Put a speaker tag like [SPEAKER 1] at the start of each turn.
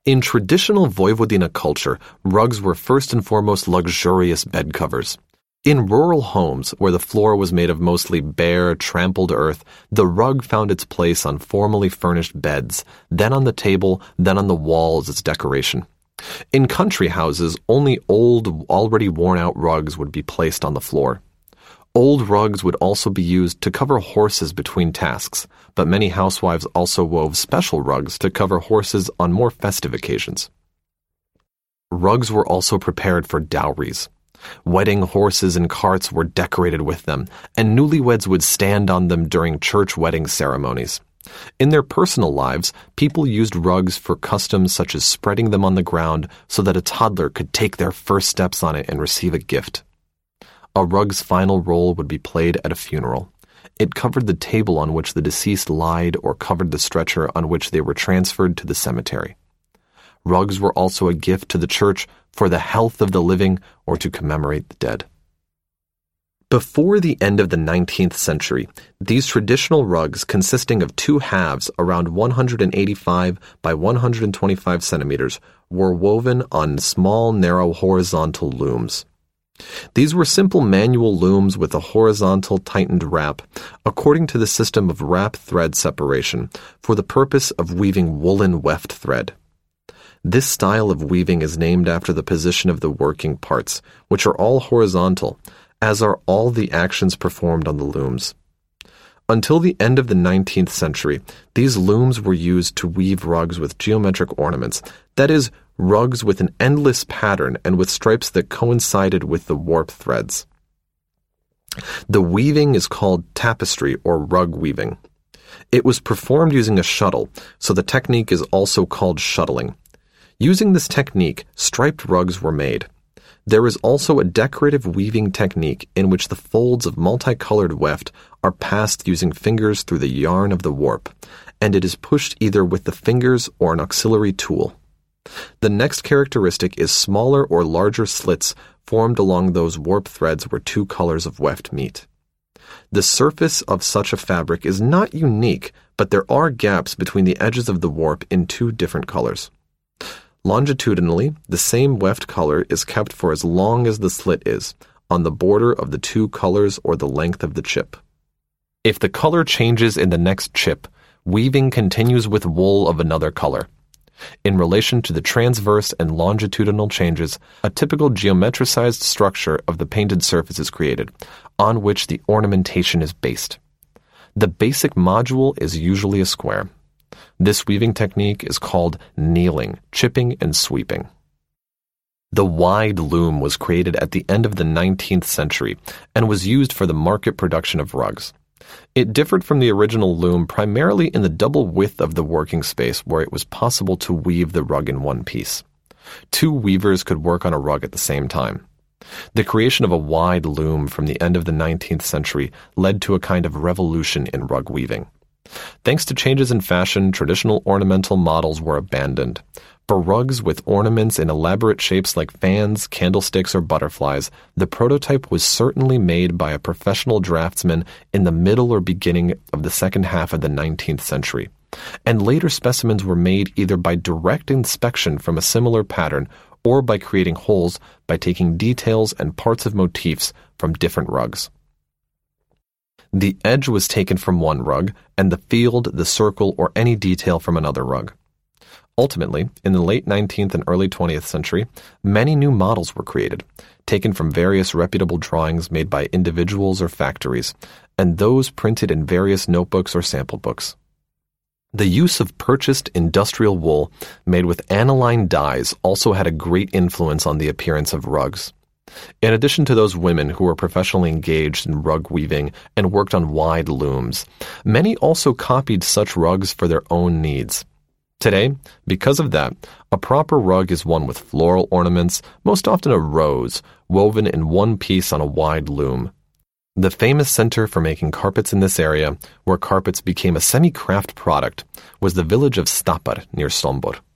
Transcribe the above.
[SPEAKER 1] In traditional Vojvodina culture, rugs were first and foremost luxurious bed covers. In rural homes, where the floor was made of mostly bare, trampled earth, the rug found its place on formally furnished beds, then on the table, then on the wall as its decoration. In country houses, only old, already worn-out rugs would be placed on the floor. Old rugs would also be used to cover horses between tasks, but many housewives also wove special rugs to cover horses on more festive occasions. Rugs were also prepared for dowries. Wedding horses and carts were decorated with them, and newlyweds would stand on them during church wedding ceremonies. In their personal lives, people used rugs for customs such as spreading them on the ground so that a toddler could take their first steps on it and receive a gift. A rug's final role would be played at a funeral. It covered the table on which the deceased lied or covered the stretcher on which they were transferred to the cemetery. Rugs were also a gift to the church for the health of the living or to commemorate the dead. Before the end of the 19th century, these traditional rugs consisting of two halves around 185 by 125 centimeters were woven on small, narrow horizontal looms. These were simple manual looms with a horizontal tightened wrap, according to the system of wrap thread separation, for the purpose of weaving woolen weft thread. This style of weaving is named after the position of the working parts, which are all horizontal, as are all the actions performed on the looms. Until the end of the 19th century, these looms were used to weave rugs with geometric ornaments, that is, rugs with an endless pattern and with stripes that coincided with the warp threads. The weaving is called tapestry or rug weaving. It was performed using a shuttle, so the technique is also called shuttling. Using this technique, striped rugs were made. There is also a decorative weaving technique in which the folds of multicolored weft are passed using fingers through the yarn of the warp, and it is pushed either with the fingers or an auxiliary tool. The next characteristic is smaller or larger slits formed along those warp threads where two colors of weft meet. The surface of such a fabric is not unique, but there are gaps between the edges of the warp in two different colors. Longitudinally, the same weft color is kept for as long as the slit is, on the border of the two colors or the length of the chip. If the color changes in the next chip, weaving continues with wool of another color. In relation to the transverse and longitudinal changes, a typical geometricized structure of the painted surface is created, on which the ornamentation is based. The basic module is usually a square. This weaving technique is called kneeling, chipping, and sweeping. The wide loom was created at the end of the 19th century and was used for the market production of rugs. It differed from the original loom primarily in the double width of the working space where it was possible to weave the rug in one piece. Two weavers could work on a rug at the same time. The creation of a wide loom from the end of the 19th century led to a kind of revolution in rug weaving. Thanks to changes in fashion, traditional ornamental models were abandoned. For rugs with ornaments in elaborate shapes like fans, candlesticks, or butterflies, the prototype was certainly made by a professional draftsman in the middle or beginning of the second half of the 19th century, and later specimens were made either by direct inspection from a similar pattern or by creating holes by taking details and parts of motifs from different rugs. The edge was taken from one rug, and the field, the circle, or any detail from another rug. Ultimately, in the late 19th and early 20th century, many new models were created, taken from various reputable drawings made by individuals or factories, and those printed in various notebooks or sample books. The use of purchased industrial wool made with aniline dyes also had a great influence on the appearance of rugs. In addition to those women who were professionally engaged in rug weaving and worked on wide looms, many also copied such rugs for their own needs. Today, because of that, a proper rug is one with floral ornaments, most often a rose, woven in one piece on a wide loom. The famous center for making carpets in this area, where carpets became a semi-craft product, was the village of Stapar near Sombor.